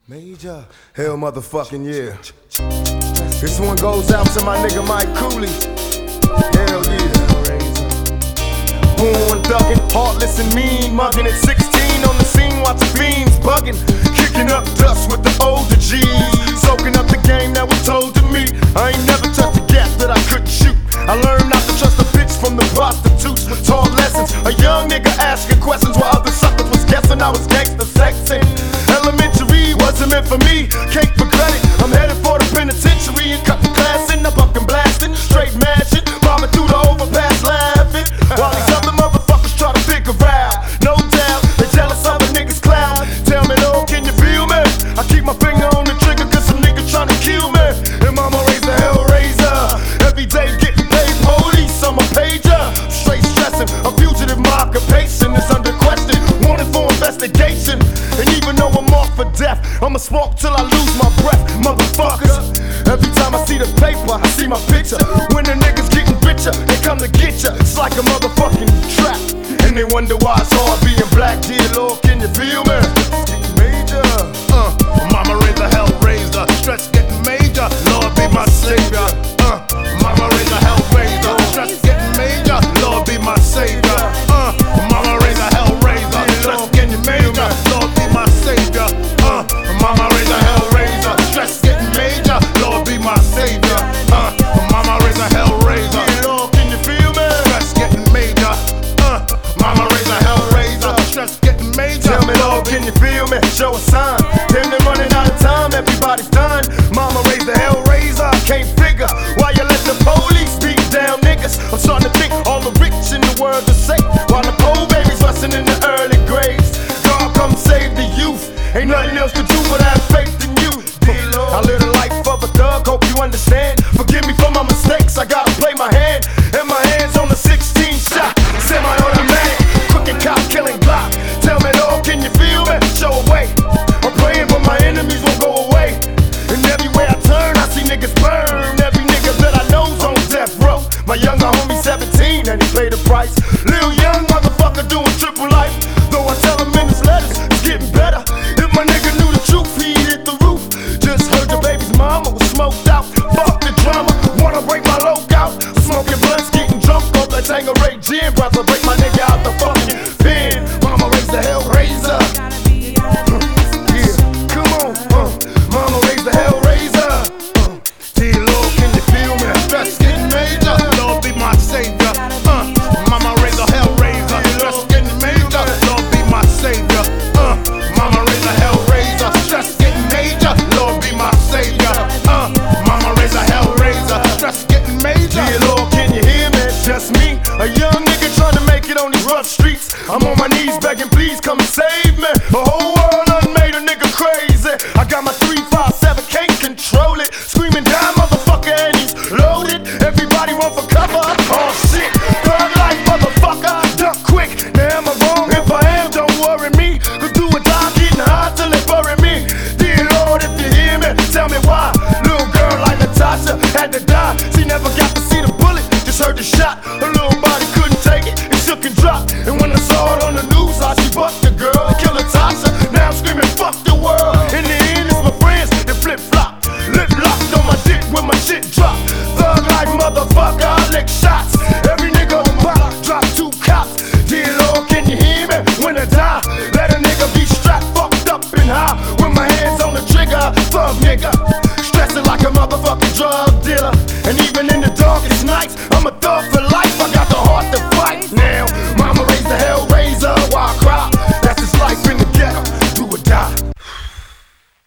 Major, hell motherfucking yeah. This one goes out to my nigga Mike Cooley. Hell yeah. Born thuggin', heartless and mean, muggin' at 16 on the scene, watching fiends buggin', kicking up dust with the older G's, soaking up the game that was told to me. I ain't never touched a gap that I couldn't shoot. I learned not to trust a bitch from the prostitutes with taught lessons. A young nigga asking questions while other suckers was guessing I was gangsta sexing. Elementary wasn't meant for me, can't regret it. I'm headed for the penitentiary and cut the class in. I'm fucking blasting, straight mashing, bombing through the overpass laughing, while these other motherfuckers try to figure out. No doubt, they jealous of a nigga's clout. Tell me though, can you feel me? I keep my finger on the trigger cause some niggas tryna kill me. And mama raised a hellraiser, every day getting paid police, I'm a pager. Straight stressing, a fugitive, my occupation is under question, wanted for investigation. And even though I'm off for death, I'ma smoke till I lose my breath, motherfuckers. Every time I see the paper, I see my picture. When the niggas getting richer, they come to get ya. It's like a motherfucking trap, and they wonder why it's hard being black. Dear Lord, can you feel me? Major, mama raised a hellraiser, stress getting major, Lord be my savior. Mama raised a hellraiser, stress getting major, Lord be my savior. Mama raised a hellraiser, stress getting major, Lord be my savior. Mama raised a hellraiser, stress getting major, Lord be my savior. Mama raised a hellraiser, Lord, can you feel me? stress getting major. Mama raised a hellraiser, stress getting major. Tell me, Lord, can you feel me? Show a sign. Damn, they're running out of time, everybody's done. Mama raised the hellraiser, I can't figure why you let the police beat down niggas. I'm starting to think all the rich in the world are safe, while the poor babies rusting in the early graves. God, come save the youth. Ain't nothing else to do but have faith in you. I live the life of a thug, hope you understand. Forgive me for my mistakes, I gotta play my hand. And my hands on the 16 shot, semi-automatic, crooked cop killing Glock. Tell me, Lord, can you feel me? Show a way. I'm praying but my enemies won't go away. And everywhere I turn, I see niggas burn. Every nigga that I know's on death row. My younger homie 17 and he paid the price. Lil young motherfucker doing triple life. Though I tell him in his letters, it's getting better. If my nigga knew the truth, he'd hit the roof. Just heard your baby's mama was smoked out. Fuck the drama, wanna break my logout. Smoking blunts, getting drunk off that Tanqueray gin. Brother, break my nigga out the fucking pen. Mama raised the hellraiser. Yeah, come on, mama raised the hellraiser. Dear Lord, can you feel me? Stress getting major, Lord be my savior. Mama raised a hellraiser, stress getting major, Lord be my savior. Mama raised a hellraiser, stress getting major, Lord be my savior. Mama raised a hellraiser, stress getting major. Dear Lord, can you hear me? It's just me, a young nigga trying to make it on these rough streets. I'm on my knees begging, please come and save me. The whole world done made a nigga crazy. I got my 357, can't control it. Screaming down, motherfucker, and he's loaded. Everybody run for cover. Oh shit, thug life, motherfucker, duck quick. Now am I wrong? If I am, don't worry me. Cause do or die, getting high till they bury me. Dear Lord, if you hear me, tell me why. Little girl like Natasha had to die. She never got to see the bullet, just heard the shot. Her little body couldn't take it, it shook and dropped. And when I saw it on the news, how she bucked the girl and killed Natasha. Now I'm screaming, fuck the world. In the end, it's my friends that flip-flop. Lip locked on my dick when my shit drop. Thug life, motherfucker, I lick shots. Every nigga on my block drop 2 cops. Dear Lord, can you hear me? When I die, let a nigga be strapped, fucked up and high. With my hands on the trigger, thug nigga, stressing like a motherfucking drug.